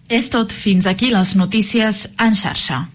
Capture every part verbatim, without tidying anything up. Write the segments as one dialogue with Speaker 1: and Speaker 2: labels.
Speaker 1: És tot, fins aquí les notícies en xarxa.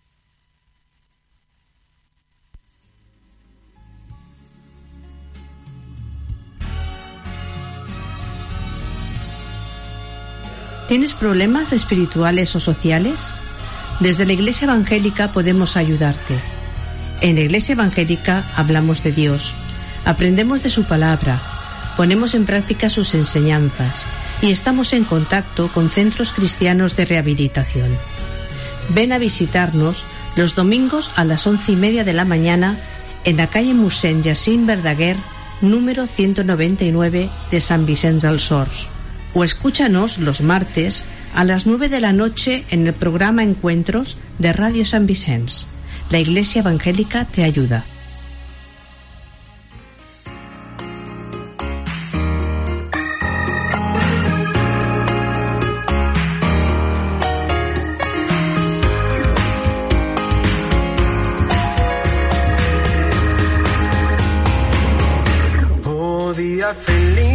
Speaker 2: ¿Tienes problemas espirituales o sociales? Desde la Iglesia Evangélica podemos ayudarte. En la Iglesia Evangélica hablamos de Dios, aprendemos de su palabra, ponemos en práctica sus enseñanzas y estamos en contacto con centros cristianos de rehabilitación. Ven a visitarnos los domingos a las once y media de la mañana en la calle Mossèn Jacint Verdaguer, número ciento noventa y nueve de San Vicenç dels Horts. O escúchanos los martes a las nueve de la noche en el programa Encuentros de Radio San Vicenç. La Iglesia Evangélica te ayuda.
Speaker 3: Oh, día feliz.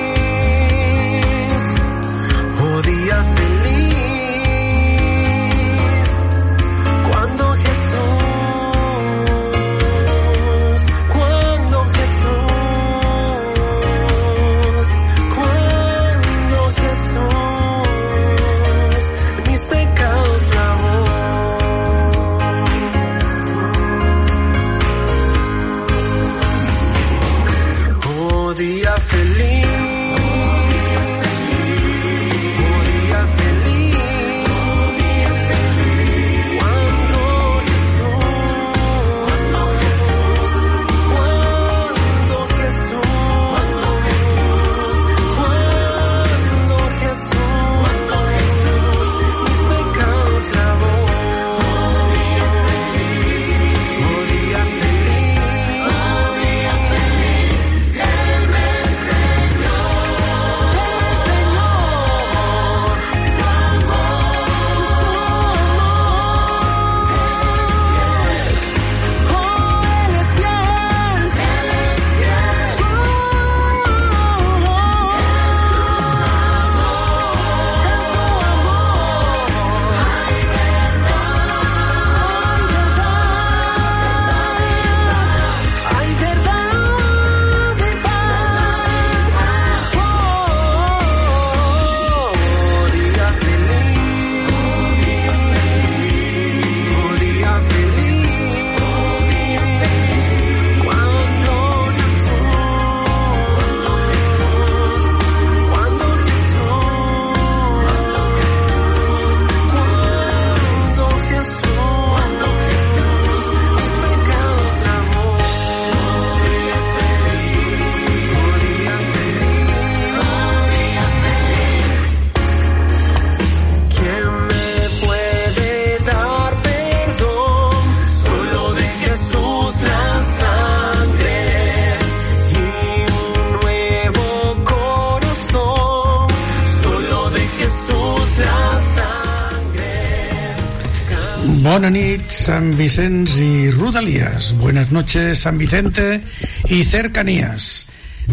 Speaker 4: Bona nit, San Vicenç y Rodalies. Buenas noches, San Vicente y cercanías.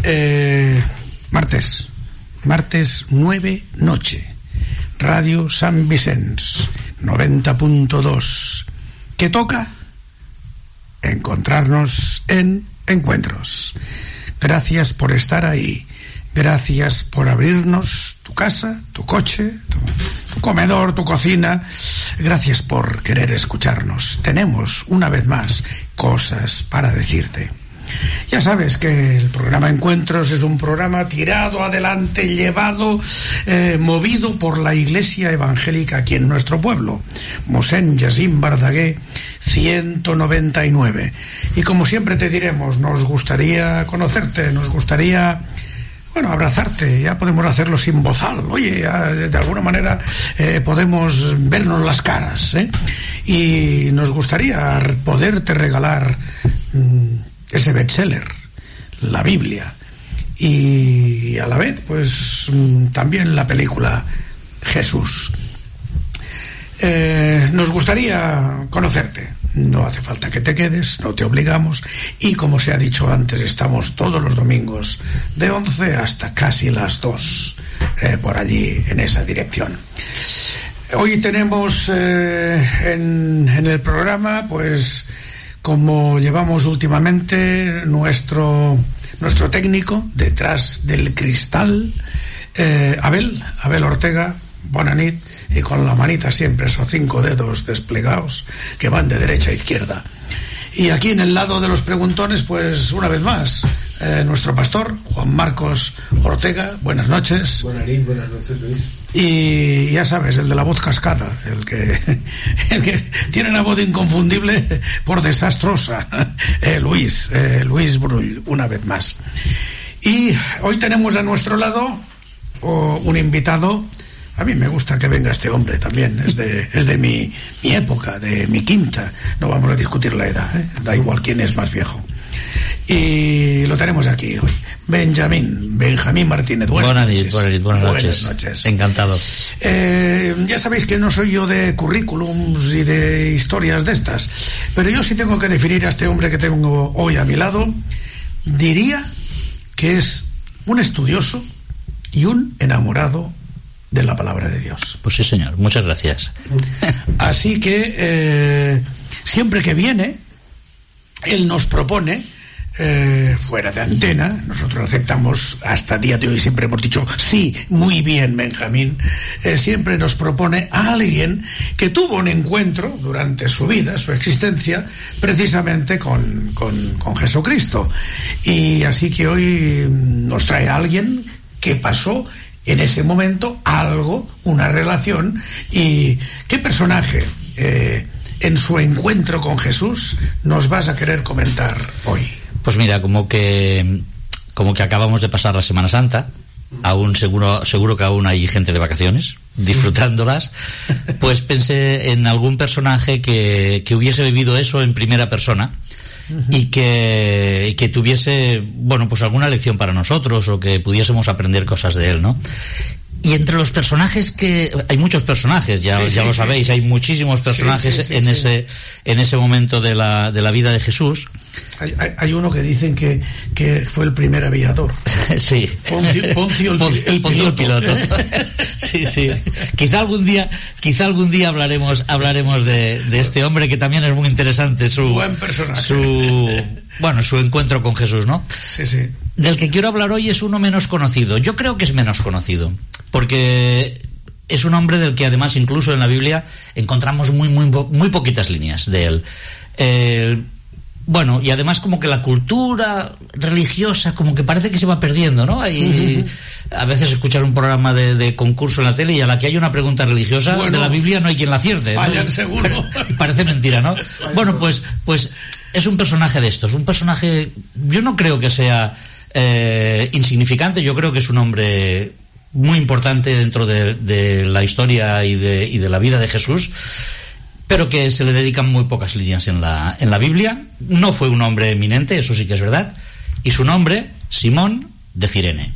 Speaker 4: Eh, martes, martes nueve noche. Radio San Vicenç, noventa punto dos. ¿Qué toca? Encontrarnos en Encuentros. Gracias por estar ahí. Gracias por abrirnos tu casa, tu coche, tu, tu comedor, tu cocina. Gracias por querer escucharnos. Tenemos, una vez más, cosas para decirte. Ya sabes que el programa Encuentros es un programa tirado adelante, llevado, eh, movido por la Iglesia Evangélica aquí en nuestro pueblo, Mossèn Jacint Verdaguer ciento noventa y nueve. Y como siempre te diremos, nos gustaría conocerte, nos gustaría... Bueno, abrazarte, ya podemos hacerlo sin bozal. Oye, ya, de alguna manera eh, podemos vernos las caras, ¿eh? Y nos gustaría poderte regalar mmm, ese bestseller, la Biblia, y a la vez, pues mmm, también la película Jesús. Eh, nos gustaría conocerte. No hace falta que te quedes, no te obligamos, y como se ha dicho antes, estamos todos los domingos de once hasta casi las dos, eh, por allí en esa dirección. Hoy tenemos eh, en, en el programa, pues, como llevamos últimamente, nuestro nuestro técnico detrás del cristal, eh, Abel, Abel Ortega, bona nit, y con la manita siempre, esos cinco dedos desplegados que van de derecha a izquierda. Y aquí en el lado de los preguntones, pues una vez más, eh, nuestro pastor, Juan Marcos Ortega. Buenas noches.
Speaker 5: Buenas noches, buenas noches, Luis.
Speaker 4: Y ya sabes, el de la voz cascada, el que, el que tiene una voz inconfundible por desastrosa, eh, Luis, eh, Luis Brull, una vez más. Y hoy tenemos a nuestro lado oh, un invitado. A mí me gusta que venga este hombre también, es de, es de mi, mi época, de mi quinta. No vamos a discutir la edad, ¿eh? Da igual quién es más viejo. Y lo tenemos aquí hoy. Benjamín, Benjamín Martínez. Buenas,
Speaker 6: buenas
Speaker 4: noches.
Speaker 6: Buenas, buenas,
Speaker 4: buenas
Speaker 6: noches.
Speaker 4: noches.
Speaker 6: Encantado.
Speaker 4: Eh, ya sabéis que no soy yo de currículums y de historias de estas, pero yo sí tengo que definir a este hombre que tengo hoy a mi lado. Diría que es un estudioso y un enamorado de la palabra de Dios.
Speaker 6: Pues sí, señor, muchas gracias.
Speaker 4: Así que eh, siempre que viene, él nos propone, eh, fuera de antena, nosotros aceptamos, hasta el día de hoy siempre hemos dicho, sí, muy bien, Benjamín, eh, siempre nos propone a alguien que tuvo un encuentro durante su vida, su existencia, precisamente con, con, con Jesucristo. Y así que hoy nos trae a alguien que pasó en ese momento algo, una relación. ¿Y qué personaje eh, en su encuentro con Jesús nos vas a querer comentar hoy?
Speaker 6: Pues mira, como que como que acabamos de pasar la Semana Santa, aún seguro seguro que aún hay gente de vacaciones disfrutándolas, pues pensé en algún personaje que, que hubiese vivido eso en primera persona. Uh-huh. y que, y que tuviese, bueno, pues alguna lección para nosotros o que pudiésemos aprender cosas de él, ¿no? Y entre los personajes que... Hay muchos personajes, ya, sí, ya sí, lo sabéis, sí. Hay muchísimos personajes sí, sí, sí, en sí. ese en ese momento de la, de la vida de Jesús.
Speaker 4: Hay, hay, hay uno que dicen que, que fue el primer aviador.
Speaker 6: Sí.
Speaker 4: Poncio, Poncio el,
Speaker 6: Poncio, el, Poncio piloto. el piloto. Sí, sí. Quizá algún día, quizá algún día hablaremos, hablaremos de, de este hombre, que también es muy interesante su...
Speaker 4: Buen personaje.
Speaker 6: Su, bueno, su encuentro con Jesús, ¿no?
Speaker 4: Sí, sí.
Speaker 6: Del que quiero hablar hoy es uno menos conocido. Yo creo que es menos conocido, porque es un hombre del que además incluso en la Biblia encontramos muy muy muy poquitas líneas de él. Eh, bueno, y además como que la cultura religiosa como que parece que se va perdiendo, ¿no? Hay, uh-huh. A veces escuchas un programa de, de concurso en la tele y a la que hay una pregunta religiosa, bueno, de la Biblia no hay quien la acierte, ¿no?
Speaker 4: Fallan seguro.
Speaker 6: Parece mentira, ¿no? Bueno, pues pues es un personaje de estos, un personaje, yo no creo que sea eh, insignificante, yo creo que es un hombre muy importante dentro de, de la historia y de, y de la vida de Jesús, pero que se le dedican muy pocas líneas en la, en la Biblia. No fue un hombre eminente, eso sí que es verdad, y su nombre, Simón de Cirene.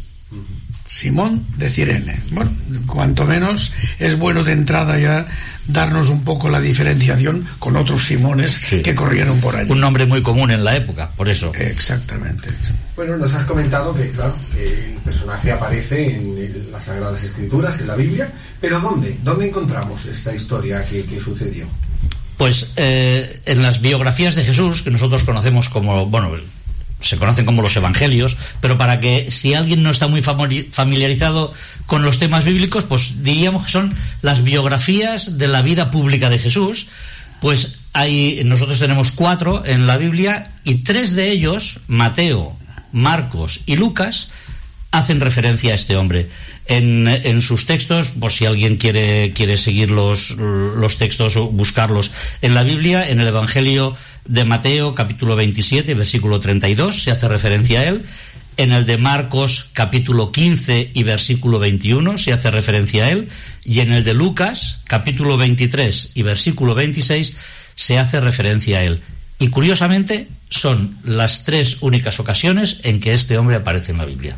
Speaker 4: Simón de Cirene. Bueno, cuanto menos es bueno de entrada ya darnos un poco la diferenciación con otros Simones, sí, que corrieron por allí.
Speaker 6: Un nombre muy común en la época, por eso.
Speaker 4: Exactamente.
Speaker 5: Bueno, nos has comentado que, claro, que el personaje aparece en el, las Sagradas Escrituras, en la Biblia, pero ¿dónde? ¿Dónde encontramos esta historia que, que sucedió?
Speaker 6: Pues eh, en las biografías de Jesús, que nosotros conocemos como, bueno, se conocen como los evangelios, pero para que si alguien no está muy familiarizado con los temas bíblicos, pues diríamos que son las biografías de la vida pública de Jesús. Pues hay, nosotros tenemos cuatro en la Biblia y tres de ellos, Mateo, Marcos y Lucas, hacen referencia a este hombre. En, en sus textos, por si alguien quiere, quiere seguir los, los textos o buscarlos en la Biblia, en el Evangelio de Mateo, capítulo veintisiete, versículo treinta y dos, se hace referencia a él. En el de Marcos, capítulo quince y versículo veintiuno, se hace referencia a él. Y en el de Lucas, capítulo veintitrés y versículo veintiséis, se hace referencia a él. Y curiosamente, son las tres únicas ocasiones en que este hombre aparece en la Biblia.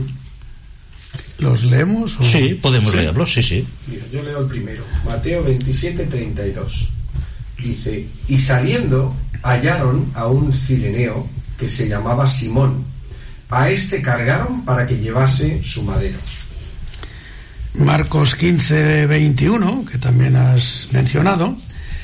Speaker 4: ¿Los leemos? O...
Speaker 6: Sí, podemos ¿Sí? leerlos, sí, sí.
Speaker 5: Mira, yo leo el primero. Mateo veintisiete, treinta y dos. Dice: y saliendo hallaron a un cireneo que se llamaba Simón. A este cargaron para que llevase su madero.
Speaker 4: Marcos quince veintiuno, que también has mencionado,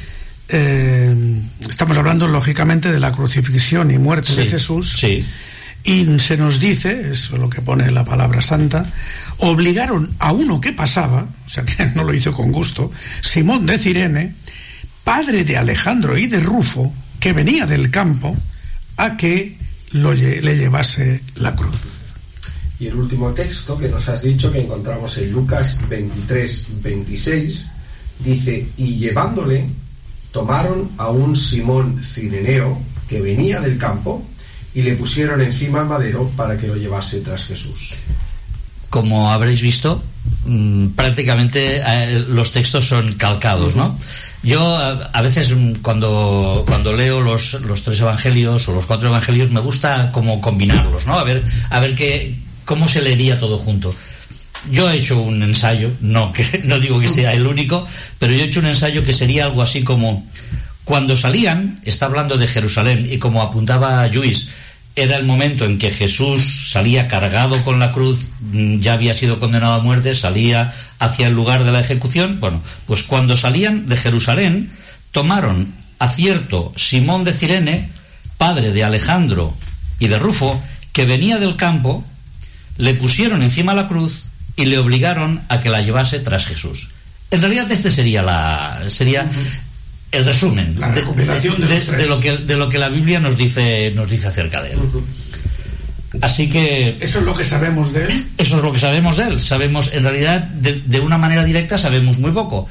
Speaker 4: eh, estamos hablando lógicamente de la crucifixión y muerte
Speaker 6: sí,
Speaker 4: de Jesús,
Speaker 6: sí.
Speaker 4: Y se nos dice, eso es lo que pone la palabra santa, obligaron a uno que pasaba, o sea que no lo hizo con gusto, Simón de Cirene, padre de Alejandro y de Rufo, que venía del campo, a que lo, le llevase la cruz.
Speaker 5: Y el último texto que nos has dicho, que encontramos en Lucas veintitrés veintiséis, dice: y llevándole, tomaron a un Simón cireneo que venía del campo y le pusieron encima al madero para que lo llevase tras Jesús.
Speaker 6: Como habréis visto, mmm, prácticamente eh, los textos son calcados, ¿no? Yo a, a veces cuando cuando leo los, los tres evangelios o los cuatro evangelios me gusta como combinarlos, ¿no? A ver a ver qué cómo se leería todo junto. Yo he hecho un ensayo, no que no digo que sea el único, pero yo he hecho un ensayo que sería algo así como: cuando salían, está hablando de Jerusalén, y como apuntaba Lluís, era el momento en que Jesús salía cargado con la cruz, ya había sido condenado a muerte, salía hacia el lugar de la ejecución. Bueno, pues cuando salían de Jerusalén, tomaron a cierto Simón de Cirene, padre de Alejandro y de Rufo, que venía del campo, le pusieron encima la cruz y le obligaron a que la llevase tras Jesús. En realidad este sería la sería el resumen
Speaker 4: la recopilación de, de, de,
Speaker 6: de lo que de lo que la Biblia nos dice nos dice acerca de él. Uh-huh. Así que
Speaker 4: eso es lo que sabemos de él.
Speaker 6: Eso es lo que sabemos de él. Sabemos, en realidad, de, de una manera directa sabemos muy poco.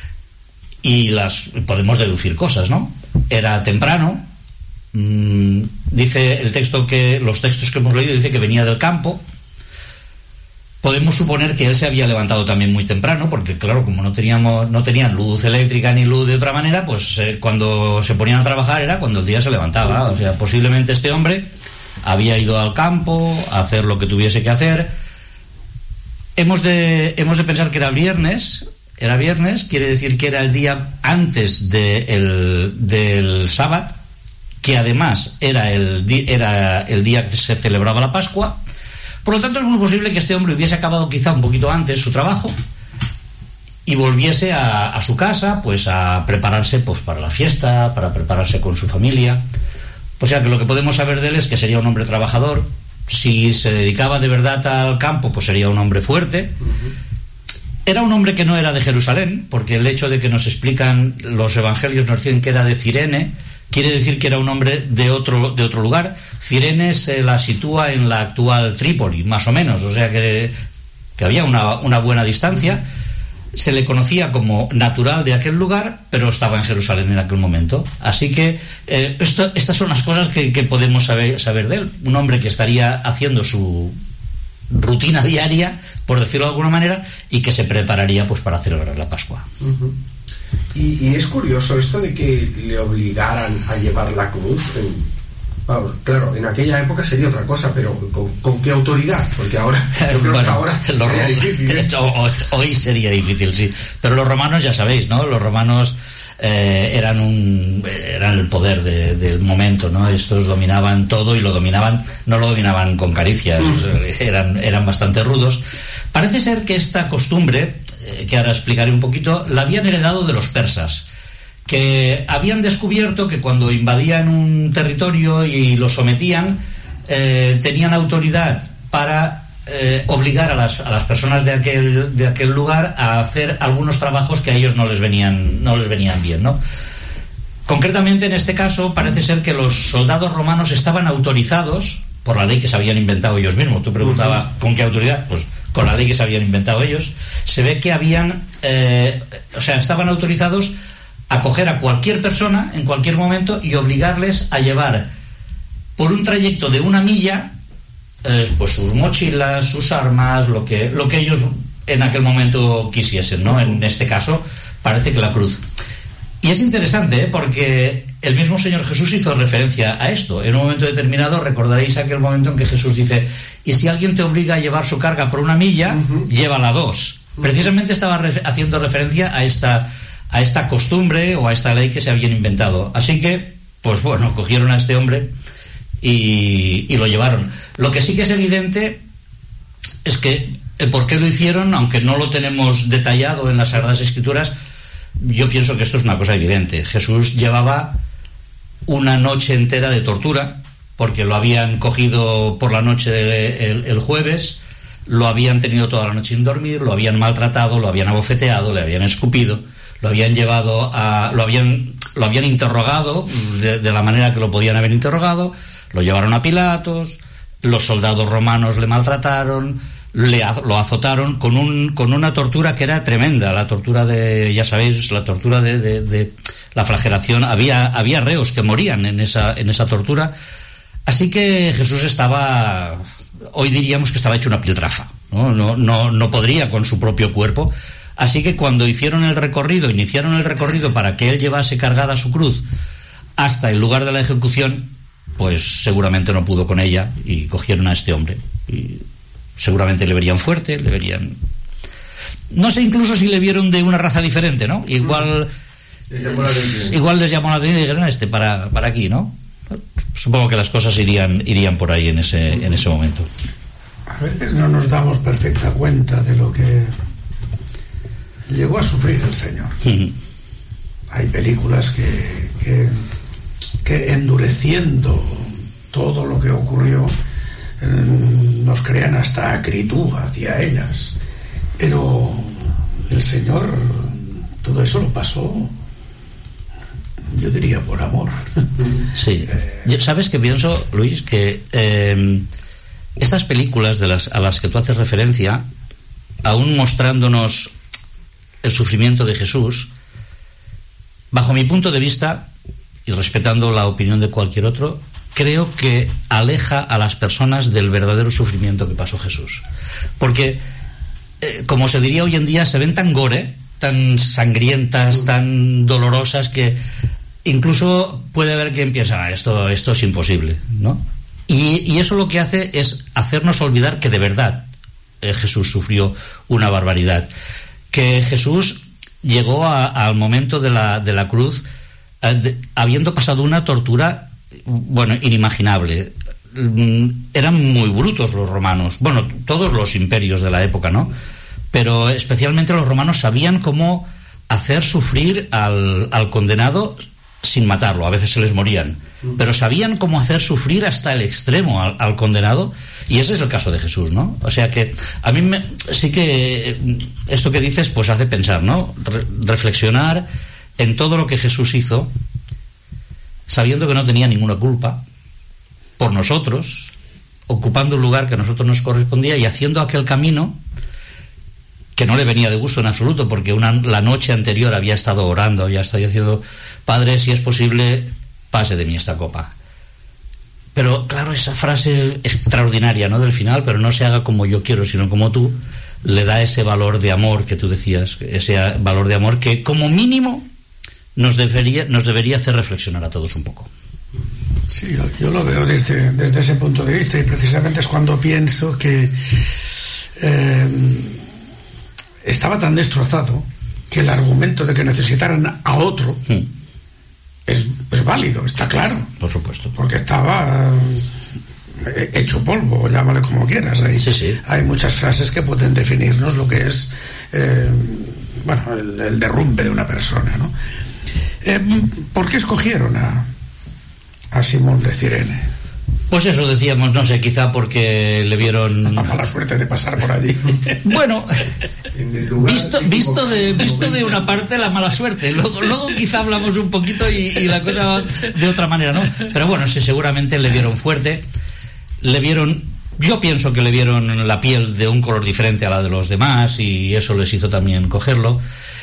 Speaker 6: Y las podemos deducir cosas, ¿no? Era temprano. Mmm, dice el texto que los textos que hemos leído dice que venía del campo. Podemos suponer que él se había levantado también muy temprano, porque claro, como no teníamos no tenían luz eléctrica ni luz de otra manera, pues eh, cuando se ponían a trabajar era cuando el día se levantaba. O sea, posiblemente este hombre había ido al campo a hacer lo que tuviese que hacer. Hemos de hemos de pensar que era viernes, era viernes, quiere decir que era el día antes de el, del sábado, que además era el era el día que se celebraba la Pascua. Por lo tanto, es muy posible que este hombre hubiese acabado quizá un poquito antes su trabajo y volviese a, a su casa, pues a prepararse pues para la fiesta, para prepararse con su familia. O sea que lo que podemos saber de él es que sería un hombre trabajador. Si se dedicaba de verdad al campo, pues sería un hombre fuerte. Era un hombre que no era de Jerusalén, porque el hecho de que nos explican los evangelios nos dicen que era de Cirene, quiere decir que era un hombre de otro de otro lugar. Cirene se la sitúa en la actual Trípoli, más o menos, o sea que, que había una, una buena distancia. Se le conocía como natural de aquel lugar, pero estaba en Jerusalén en aquel momento. Así que eh, esto, estas son las cosas que, que podemos saber, saber de él. Un hombre que estaría haciendo su rutina diaria, por decirlo de alguna manera, y que se prepararía pues para celebrar la Pascua.
Speaker 5: Uh-huh. Y, y es curioso esto de que le obligaran a llevar la cruz. En, vamos, claro, en aquella época sería otra cosa, pero ¿con, con qué autoridad? Porque ahora, yo creo bueno, que ahora
Speaker 6: sería rom- difícil, ¿eh? hoy, hoy sería difícil, sí. Pero los romanos, ya sabéis, ¿no? Los romanos eh, eran un eran el poder de, del momento, ¿no? Estos dominaban todo y lo dominaban, no lo dominaban con caricias, mm. eran eran bastante rudos. Parece ser que esta costumbre, eh, que ahora explicaré un poquito, la habían heredado de los persas, que habían descubierto que cuando invadían un territorio y lo sometían, eh, tenían autoridad para eh, obligar a las, a las personas de aquel, de aquel lugar a hacer algunos trabajos que a ellos no les venían, no les venían bien, ¿no? Concretamente, en este caso, parece ser que los soldados romanos estaban autorizados por la ley que se habían inventado ellos mismos. Tú preguntabas, ¿con qué autoridad? Pues con la ley que se habían inventado ellos. Se ve que habían, eh, o sea, estaban autorizados a coger a cualquier persona en cualquier momento y obligarles a llevar por un trayecto de una milla eh, pues sus mochilas, sus armas, lo que lo que ellos en aquel momento quisiesen, ¿no? En este caso parece que la cruz. Y es interesante, ¿eh? Porque el mismo Señor Jesús hizo referencia a esto. En un momento determinado recordaréis aquel momento en que Jesús dice: y si alguien te obliga a llevar su carga por una milla, uh-huh. llévala dos. Uh-huh. Precisamente estaba re- haciendo referencia a esta a esta costumbre o a esta ley que se habían inventado. Así que, pues bueno, cogieron a este hombre y, y lo llevaron. Lo que sí que es evidente es que el por qué lo hicieron, aunque no lo tenemos detallado en las Sagradas Escrituras, yo pienso que esto es una cosa evidente. Jesús llevaba una noche entera de tortura, porque lo habían cogido por la noche el, el jueves, lo habían tenido toda la noche sin dormir, lo habían maltratado, lo habían abofeteado, le habían escupido, lo habían llevado a... lo habían, lo habían interrogado de, de la manera que lo podían haber interrogado, lo llevaron a Pilatos, los soldados romanos le maltrataron, le, lo azotaron con un con una tortura que era tremenda, la tortura de, ya sabéis, la tortura de, de, de la flagelación. Había había reos que morían en esa en esa tortura. Así que Jesús estaba, hoy diríamos que estaba hecho una piltrafa, ¿no? No, no, no podría con su propio cuerpo. Así que cuando hicieron el recorrido, iniciaron el recorrido para que él llevase cargada su cruz hasta el lugar de la ejecución, pues seguramente no pudo con ella y cogieron a este hombre. Y seguramente le verían fuerte, le verían... No sé incluso si le vieron de una raza diferente, ¿no? Igual... Les llamó la atención. Igual les llamó la atención y dijeron, este, para, para aquí, ¿no? Supongo que las cosas irían irían por ahí en ese en ese momento.
Speaker 4: A veces no nos damos perfecta cuenta de lo que llegó a sufrir el Señor. Uh-huh. Hay películas que, que que endureciendo todo lo que ocurrió eh, nos crean hasta acritud hacia ellas, pero el Señor todo eso lo pasó, yo diría, por amor.
Speaker 6: Sí. Yo, ¿sabes qué pienso, Luis? Que eh, estas películas de las, a las que tú haces referencia, aún mostrándonos el sufrimiento de Jesús, bajo mi punto de vista, y respetando la opinión de cualquier otro, creo que aleja a las personas del verdadero sufrimiento que pasó Jesús. Porque, eh, como se diría hoy en día, se ven tan gore, tan sangrientas, tan dolorosas, que incluso puede haber quien piensa, ah, esto, esto es imposible, ¿no? Y, y eso lo que hace es hacernos olvidar que de verdad eh, Jesús sufrió una barbaridad, que Jesús llegó a, al momento de la, de la cruz eh, de, habiendo pasado una tortura, bueno, inimaginable. Eran muy brutos los romanos, bueno, todos los imperios de la época, ¿no? Pero especialmente los romanos sabían cómo hacer sufrir al, al condenado sin matarlo. A veces se les morían, pero sabían cómo hacer sufrir hasta el extremo al, al condenado, y ese es el caso de Jesús, ¿no? O sea que a mí me, sí que esto que dices pues hace pensar, ¿no? Re, reflexionar en todo lo que Jesús hizo, sabiendo que no tenía ninguna culpa, por nosotros, ocupando un lugar que a nosotros nos correspondía y haciendo aquel camino que no le venía de gusto en absoluto, porque una, la noche anterior había estado orando, ya estaba diciendo, Padre, si es posible, pase de mí esta copa. Pero claro, esa frase extraordinaria, ¿no?, del final, pero no se haga como yo quiero, sino como tú, le da ese valor de amor que tú decías, ese valor de amor que como mínimo nos debería, nos debería hacer reflexionar a todos un poco.
Speaker 4: Sí, yo, yo lo veo desde, desde ese punto de vista, y precisamente es cuando pienso que eh, estaba tan destrozado que el argumento de que necesitaran a otro mm. es, es válido, está claro.
Speaker 6: Por supuesto.
Speaker 4: Porque estaba eh, hecho polvo, llámale como quieras. Hay,
Speaker 6: sí, sí.
Speaker 4: hay muchas frases que pueden definirnos lo que es eh, bueno, el, el derrumbe de una persona, ¿no? Eh, ¿Por qué escogieron a, a Simón de Cirene?
Speaker 6: Pues eso decíamos, no sé, quizá porque le vieron...
Speaker 4: La mala suerte de pasar por allí.
Speaker 6: Bueno, visto, visto, de, visto de una parte la mala suerte, luego, luego quizá hablamos un poquito y, y la cosa va de otra manera, ¿no? Pero bueno, sí, seguramente le vieron fuerte, le vieron... Yo pienso que le vieron la piel de un color diferente a la de los demás y eso les hizo también cogerlo.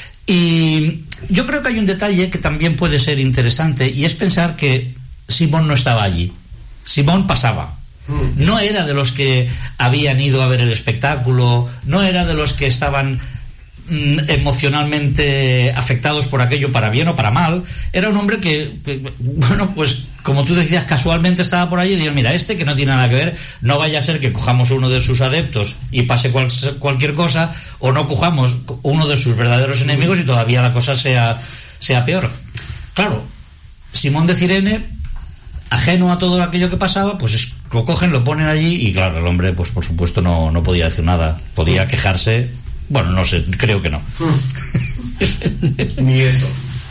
Speaker 6: Y yo creo que hay un detalle que también puede ser interesante, y es pensar que Simón no estaba allí. Simón pasaba. No era de los que habían ido a ver el espectáculo, no era de los que estaban mm, emocionalmente afectados por aquello, para bien o para mal. Era un hombre que, que, bueno, pues como tú decías, casualmente estaba por allí y dijeron, mira, este que no tiene nada que ver, no vaya a ser que cojamos uno de sus adeptos y pase cual, cualquier cosa, o no cojamos uno de sus verdaderos enemigos y todavía la cosa sea, sea peor. Claro, Simón de Cirene, ajeno a todo aquello que pasaba, pues es, lo cogen, lo ponen allí y claro, el hombre pues por supuesto no, no podía decir nada, podía quejarse, bueno, no sé, creo que no.
Speaker 5: Ni eso.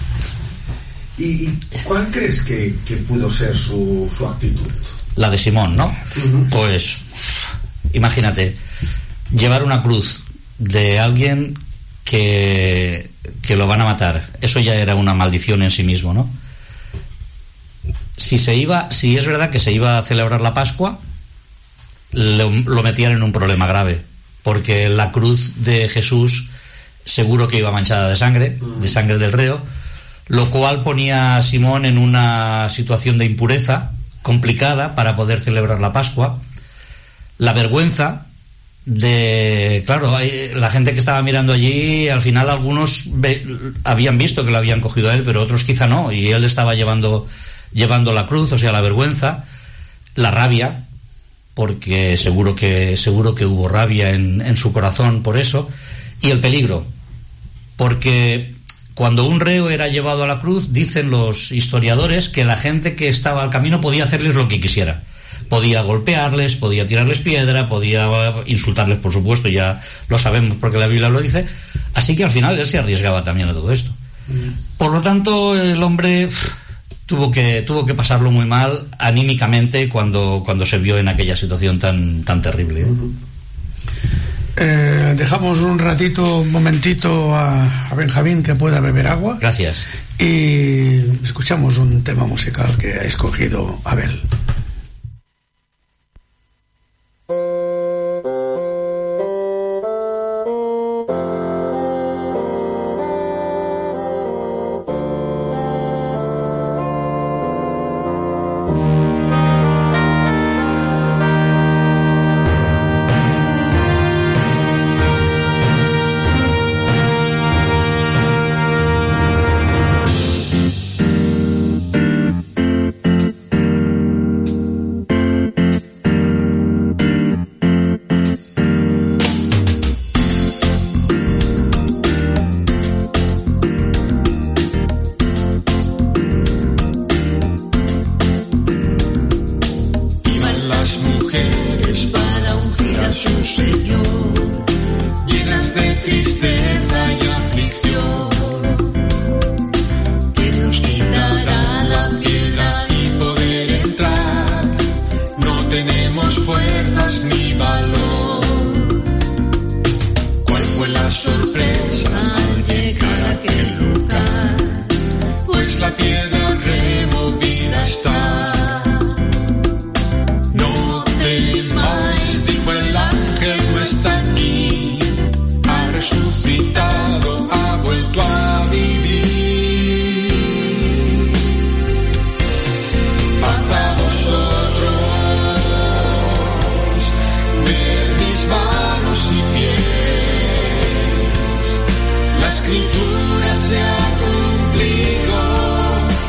Speaker 5: ¿Y cuál crees que, que pudo ser su, su actitud?
Speaker 6: La de Simón, ¿no?
Speaker 5: Uh-huh.
Speaker 6: Pues imagínate, llevar una cruz de alguien que, que lo van a matar, eso ya era una maldición en sí mismo, ¿no? Si se iba, si es verdad que se iba a celebrar la Pascua, lo, lo metían en un problema grave, porque la cruz de Jesús seguro que iba manchada de sangre, de sangre del reo, lo cual ponía a Simón en una situación de impureza complicada para poder celebrar la Pascua. La vergüenza de, claro, hay, la gente que estaba mirando allí, al final algunos ve, habían visto que lo habían cogido a él, pero otros quizá no, y él estaba llevando llevando la cruz, o sea, la vergüenza, la rabia, porque seguro que seguro que hubo rabia en, en su corazón por eso, y el peligro, porque cuando un reo era llevado a la cruz, dicen los historiadores que la gente que estaba al camino podía hacerles lo que quisiera, podía golpearles, podía tirarles piedra, podía insultarles, por supuesto, ya lo sabemos porque la Biblia lo dice, así que al final él se arriesgaba también a todo esto. Por lo tanto, el hombre tuvo que tuvo que pasarlo muy mal anímicamente cuando cuando se vio en aquella situación tan tan terrible.
Speaker 4: Eh, dejamos un ratito, un momentito a, a Benjamín que pueda beber agua.
Speaker 6: Gracias.
Speaker 4: Y escuchamos un tema musical que ha escogido Abel.
Speaker 7: La escritura se ha cumplido.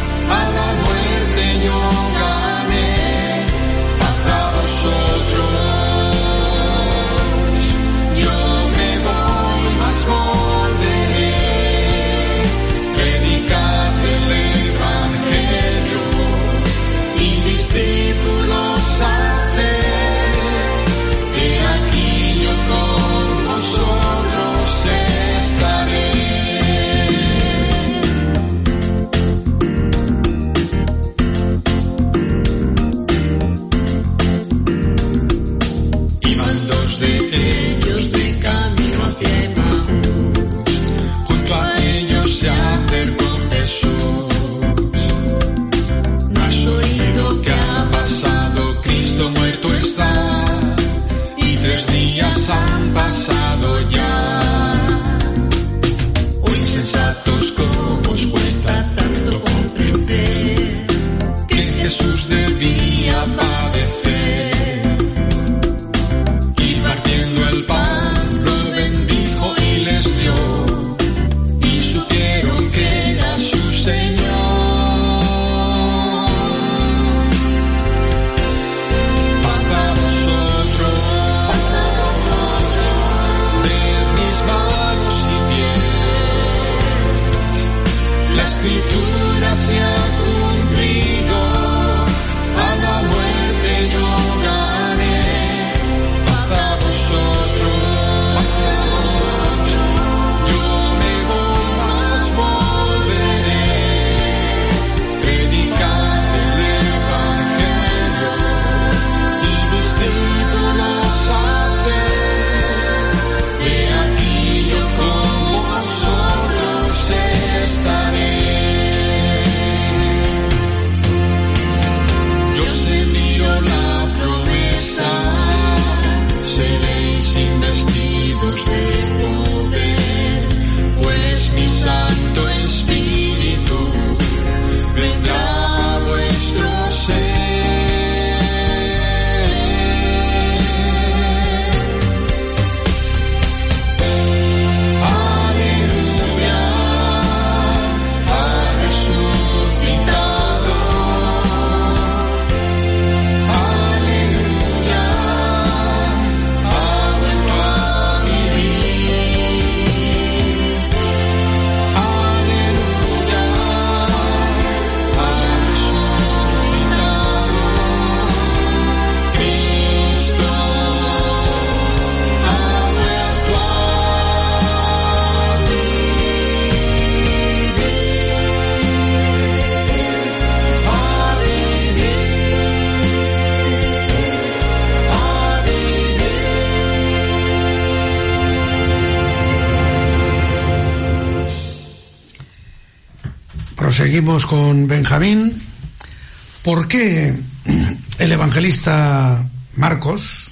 Speaker 4: Proseguimos con Benjamín. ¿Por qué el evangelista Marcos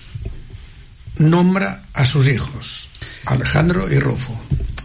Speaker 4: nombra a sus hijos, Alejandro y Rufo?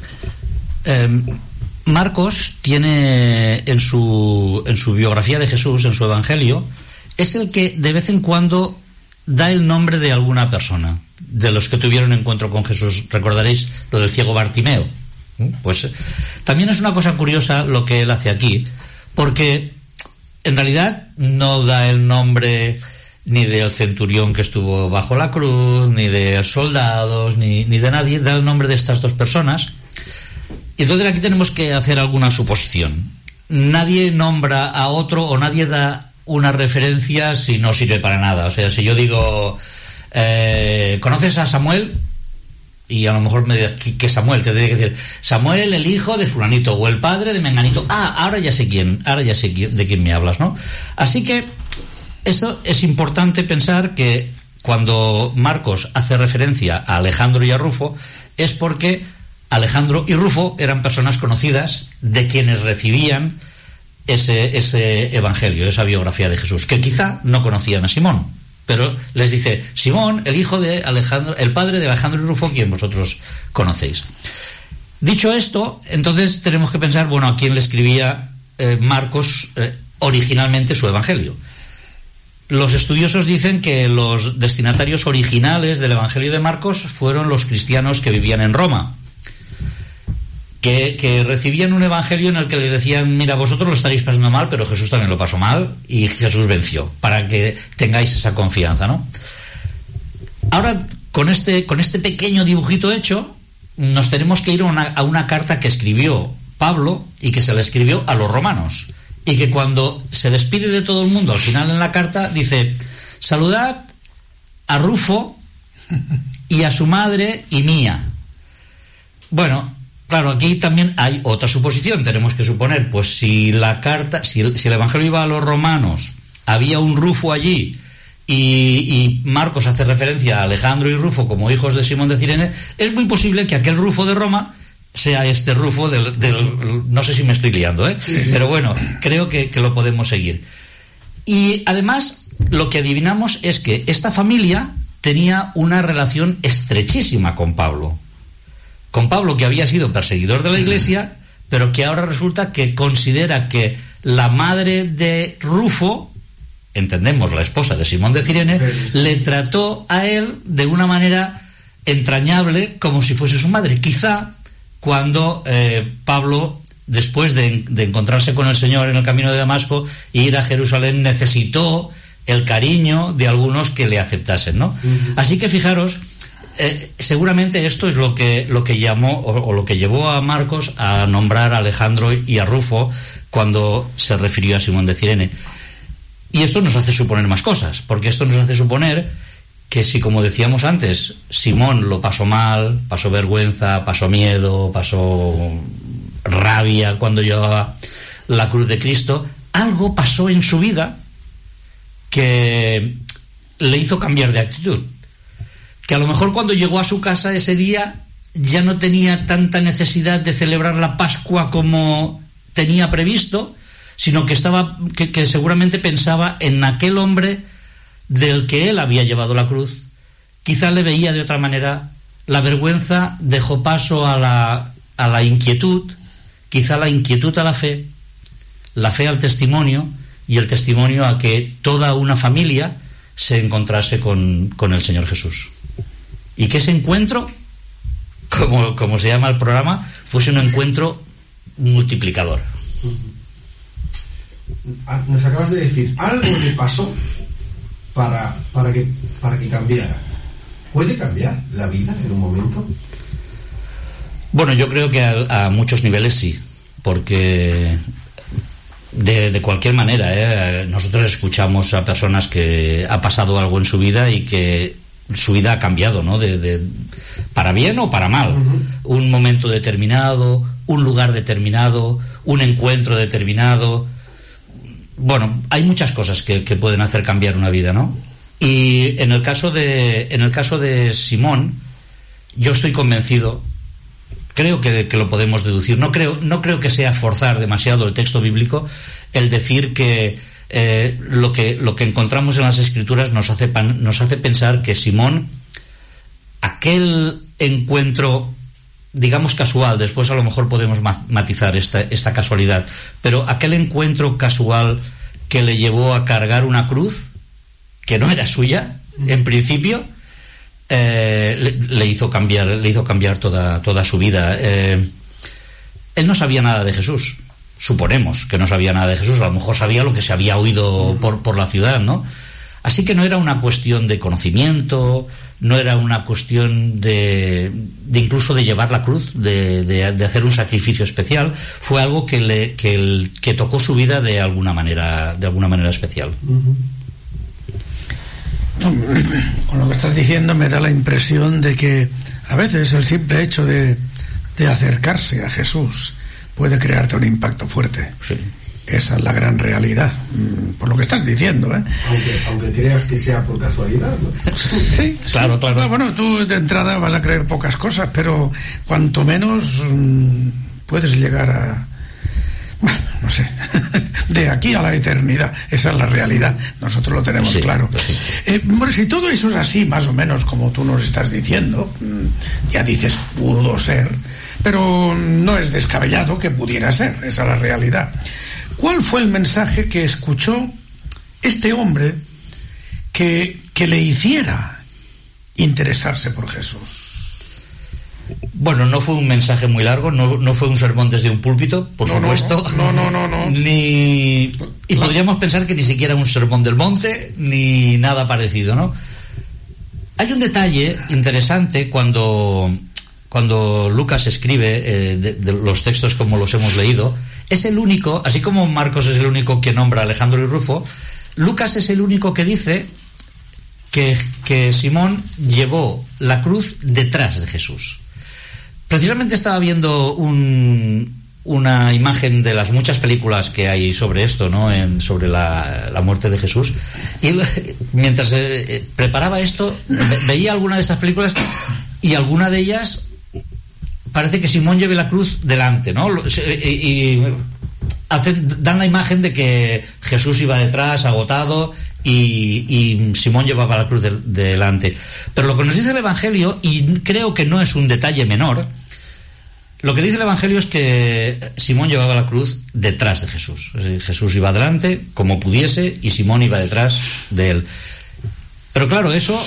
Speaker 6: Eh, Marcos tiene en su, en su biografía de Jesús, en su evangelio, es el que de vez en cuando da el nombre de alguna persona, de los que tuvieron encuentro con Jesús. Recordaréis lo del ciego Bartimeo. Pues también es una cosa curiosa lo que él hace aquí, porque en realidad no da el nombre ni del centurión que estuvo bajo la cruz, ni de soldados, ni, ni de nadie, da el nombre de estas dos personas. Y entonces aquí tenemos que hacer alguna suposición. Nadie nombra a otro o nadie da una referencia si no sirve para nada. O sea, si yo digo, eh, ¿conoces a Samuel? Y a lo mejor me digas, ¿qué Samuel? Te tendría que decir, Samuel, el hijo de fulanito, o el padre de menganito. Ah, ahora ya sé quién, ahora ya sé quién, de quién me hablas, ¿no? Así que eso es importante pensar, que cuando Marcos hace referencia a Alejandro y a Rufo, es porque Alejandro y Rufo eran personas conocidas de quienes recibían ese, ese evangelio, esa biografía de Jesús, que quizá no conocían a Simón. Pero les dice, Simón, el hijo de Alejandro, el padre de Alejandro y Rufo, quien vosotros conocéis. Dicho esto, entonces tenemos que pensar, bueno, a quién le escribía eh, Marcos eh, originalmente su evangelio. Los estudiosos dicen que los destinatarios originales del evangelio de Marcos fueron los cristianos que vivían en Roma, que, que recibían un evangelio en el que les decían, mira, vosotros lo estaréis pasando mal, pero Jesús también lo pasó mal y Jesús venció, para que tengáis esa confianza, ¿no? Ahora, con este, con este pequeño dibujito hecho, nos tenemos que ir a una, a una carta que escribió Pablo y que se le escribió a los romanos, y que cuando se despide de todo el mundo, al final en la carta dice, saludad a Rufo y a su madre y mía. Bueno, claro, aquí también hay otra suposición. Tenemos que suponer, pues si la carta, si el, si el evangelio iba a los romanos, había un Rufo allí, y, y Marcos hace referencia a Alejandro y Rufo como hijos de Simón de Cirene, es muy posible que aquel Rufo de Roma sea este Rufo del, del, no sé si me estoy liando, ¿eh? Sí, sí. Pero bueno, creo que, que lo podemos seguir. Y además, lo que adivinamos es que esta familia tenía una relación estrechísima con Pablo. Con Pablo, que había sido perseguidor de la iglesia, pero que ahora resulta que considera que la madre de Rufo, entendemos la esposa de Simón de Cirene, le trató a él de una manera entrañable, como si fuese su madre. Quizá cuando eh, Pablo, después de, de encontrarse con el Señor en el camino de Damasco e ir a Jerusalén, necesitó el cariño de algunos que le aceptasen, ¿no? Uh-huh. Así que fijaros, eh, seguramente esto es lo que lo que llamó o, o lo que llevó a Marcos a nombrar a Alejandro y a Rufo cuando se refirió a Simón de Cirene. Y esto nos hace suponer más cosas, porque esto nos hace suponer que si, como decíamos antes, Simón lo pasó mal, pasó vergüenza, pasó miedo, pasó rabia cuando llevaba la cruz de Cristo, algo pasó en su vida que le hizo cambiar de actitud. Que a lo mejor cuando llegó a su casa ese día ya no tenía tanta necesidad de celebrar la Pascua como tenía previsto, sino que estaba que, que seguramente pensaba en aquel hombre del que él había llevado la cruz. Quizá le veía de otra manera. La vergüenza dejó paso a la, a la inquietud, quizá la inquietud a la fe, la fe al testimonio, y el testimonio a que toda una familia se encontrase con, con el Señor Jesús. Y que ese encuentro, como, como se llama el programa, fuese un encuentro multiplicador.
Speaker 5: Nos acabas de decir, algo le pasó para, para, que, para que cambiara. ¿Puede cambiar la vida en un momento?
Speaker 6: Bueno, yo creo que a, a muchos niveles sí, porque de, de cualquier manera, ¿eh? Nosotros escuchamos a personas que ha pasado algo en su vida y que su vida ha cambiado, ¿no? De, de, para bien o para mal. Uh-huh. Un momento determinado, un lugar determinado, un encuentro determinado. Bueno, hay muchas cosas que, que pueden hacer cambiar una vida, ¿no? Y en el caso de en el caso de Simón, yo estoy convencido creo que, que lo podemos deducir. No creo, no creo que sea forzar demasiado el texto bíblico el decir que eh, lo que lo que encontramos en las Escrituras nos hace pan, nos hace pensar que Simón, aquel encuentro, digamos casual, después a lo mejor podemos matizar esta, esta casualidad, pero aquel encuentro casual que le llevó a cargar una cruz que no era suya, en principio, eh, le, le hizo cambiar, le hizo cambiar toda, toda su vida. Eh, él no sabía nada de Jesús. Suponemos que no sabía nada de Jesús, a lo mejor sabía lo que se había oído por, por la ciudad, ¿no? Así que no era una cuestión de conocimiento, no era una cuestión de, de incluso de llevar la cruz, de, de, de hacer un sacrificio especial. Fue algo que le que, el, que tocó su vida de alguna manera, de alguna manera especial.
Speaker 4: Con lo que estás diciendo me da la impresión de que a veces el simple hecho de, de acercarse a Jesús puede crearte un impacto fuerte.
Speaker 6: Sí.
Speaker 4: Esa es la gran realidad, por lo que estás diciendo, ¿eh?
Speaker 5: Aunque, aunque creas que sea por casualidad, ¿no?
Speaker 4: Sí,
Speaker 6: claro,
Speaker 4: sí.
Speaker 6: claro.
Speaker 4: No, bueno, tú de entrada vas a creer pocas cosas, pero cuanto menos mmm, puedes llegar a... Bueno, no sé, de aquí a la eternidad, esa es la realidad, nosotros lo tenemos
Speaker 6: sí,
Speaker 4: claro.
Speaker 6: pues sí.
Speaker 4: Eh, bueno, si todo eso es así, más o menos como tú nos estás diciendo, ya dices, pudo ser, pero no es descabellado que pudiera ser, esa es la realidad. ¿Cuál fue el mensaje que escuchó este hombre que, que le hiciera interesarse por Jesús?
Speaker 6: Bueno, no fue un mensaje muy largo, no, no fue un sermón desde un púlpito, por
Speaker 4: no,
Speaker 6: supuesto.
Speaker 4: No, no, no, no.
Speaker 6: Ni... Y podríamos pensar que ni siquiera un sermón del monte, ni nada parecido, ¿no? Hay un detalle interesante cuando, cuando Lucas escribe eh, de, de los textos como los hemos leído. Es el único, así como Marcos es el único que nombra a Alejandro y Rufo, Lucas es el único que dice que, que Simón llevó la cruz detrás de Jesús. Precisamente estaba viendo un, una imagen de las muchas películas que hay sobre esto, ¿no? En, sobre la, la muerte de Jesús. Y mientras eh, preparaba esto, ve, veía alguna de estas películas y alguna de ellas parece que Simón lleve la cruz delante, ¿no? Y, y hacen, dan la imagen de que Jesús iba detrás, agotado, y, y Simón llevaba la cruz de, de delante. Pero lo que nos dice el Evangelio, y creo que no es un detalle menor, lo que dice el Evangelio es que Simón llevaba la cruz detrás de Jesús. Es decir, Jesús iba adelante como pudiese y Simón iba detrás de él. Pero claro, eso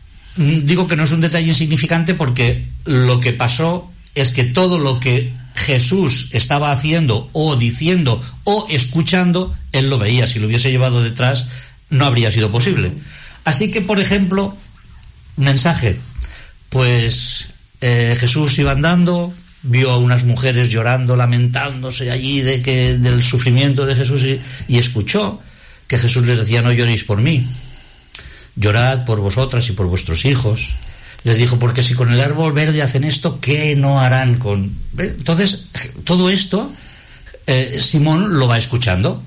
Speaker 6: digo que no es un detalle insignificante, porque lo que pasó es que todo lo que Jesús estaba haciendo o diciendo o escuchando, él lo veía. Si lo hubiese llevado detrás, no habría sido posible. Así que, por ejemplo, mensaje, pues eh, Jesús iba andando, vio a unas mujeres llorando, lamentándose allí de que del sufrimiento de Jesús, y, y escuchó que Jesús les decía: no lloréis por mí, llorad por vosotras y por vuestros hijos. Les dijo: porque si con el árbol verde hacen esto, ¿qué no harán con...? Entonces, todo esto eh, Simón lo va escuchando.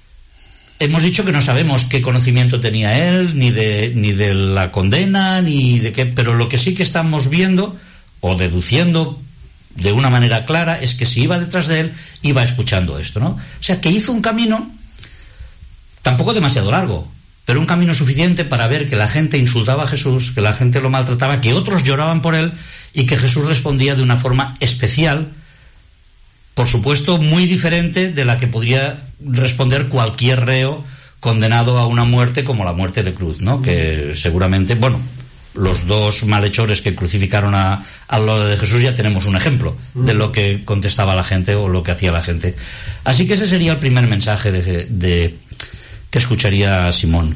Speaker 6: Hemos dicho que no sabemos qué conocimiento tenía él, ni de, ni de la condena, ni de qué, pero lo que sí que estamos viendo, o deduciendo de una manera clara, es que si iba detrás de él, iba escuchando esto, ¿no? O sea, que hizo un camino, tampoco demasiado largo, pero un camino suficiente para ver que la gente insultaba a Jesús, que la gente lo maltrataba, que otros lloraban por él, y que Jesús respondía de una forma especial, por supuesto muy diferente de la que podría responder cualquier reo condenado a una muerte como la muerte de cruz, ¿no? Que seguramente, bueno, los dos malhechores que crucificaron a, a lo de Jesús, ya tenemos un ejemplo de lo que contestaba la gente o lo que hacía la gente. Así que ese sería el primer mensaje de, de que escucharía Simón.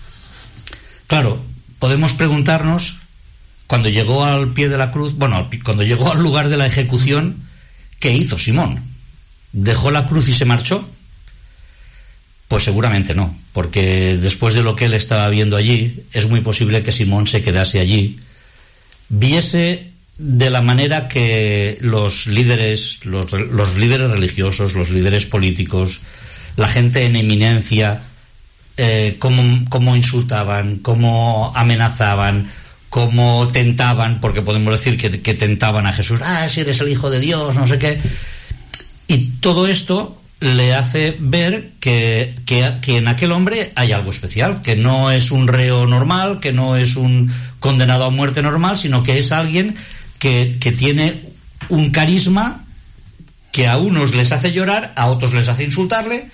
Speaker 6: Claro, podemos preguntarnos, cuando llegó al pie de la cruz, bueno, cuando llegó al lugar de la ejecución, ¿qué hizo Simón? ¿Dejó la cruz y se marchó? Pues seguramente no, porque después de lo que él estaba viendo allí, es muy posible que Simón se quedase allí, viese de la manera que los líderes, los, los líderes religiosos, los líderes políticos, la gente en eminencia, eh, cómo, cómo insultaban, cómo amenazaban, cómo tentaban, porque podemos decir que, que tentaban a Jesús, ah, si eres el Hijo de Dios, no sé qué. Y todo esto le hace ver que, que, que en aquel hombre hay algo especial, que no es un reo normal, que no es un condenado a muerte normal, sino que es alguien que, que tiene un carisma que a unos les hace llorar, a otros les hace insultarle,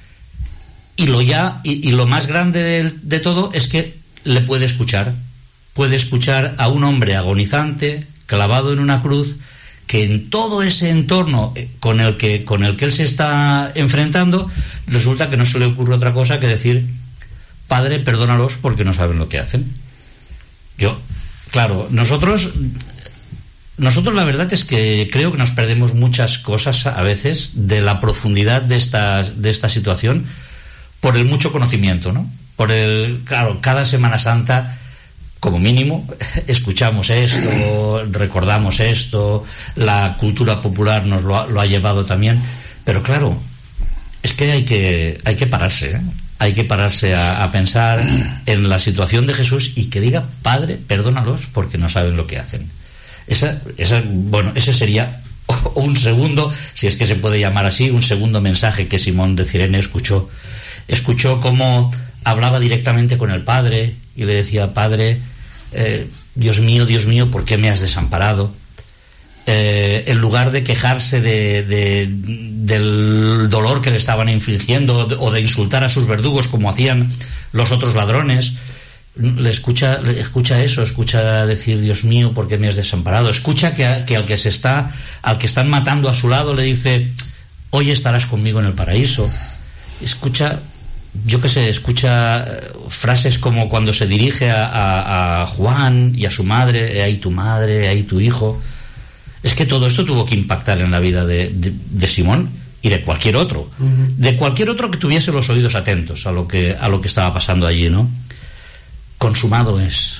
Speaker 6: y lo ya y, y lo más grande de, de todo es que le puede escuchar, puede escuchar a un hombre agonizante, clavado en una cruz, que en todo ese entorno con el que con el que él se está enfrentando, resulta que no se le ocurre otra cosa que decir: Padre, perdónalos porque no saben lo que hacen. Yo, claro, nosotros nosotros la verdad es que creo que nos perdemos muchas cosas a veces de la profundidad de esta de esta situación por el mucho conocimiento, ¿no? Por el, claro, cada Semana Santa, como mínimo, escuchamos esto, recordamos esto, la cultura popular nos lo ha, lo ha llevado también, pero claro, es que hay que hay que pararse, ¿eh? Hay que pararse a, a pensar en la situación de Jesús y que diga: Padre, perdónalos porque no saben lo que hacen. Esa, esa, bueno, ese sería un segundo, si es que se puede llamar así, un segundo mensaje que Simón de Cirene escuchó. Escuchó cómo hablaba directamente con el Padre y le decía: Padre, eh, Dios mío, Dios mío, ¿por qué me has desamparado? Eh, en lugar de quejarse de, de, del dolor que le estaban infligiendo o de insultar a sus verdugos como hacían los otros ladrones, le escucha, le escucha eso, escucha decir: Dios mío, ¿por qué me has desamparado? Escucha que, que al que se está, al que están matando a su lado le dice: hoy estarás conmigo en el paraíso. Escucha, yo qué sé, escucha frases como cuando se dirige a, a, a Juan y a su madre: ahí tu madre, ahí tu hijo. Es que todo esto tuvo que impactar en la vida de, de, de Simón y de cualquier otro, uh-huh. de cualquier otro que tuviese los oídos atentos a lo que a lo que estaba pasando allí, ¿no? Consumado es.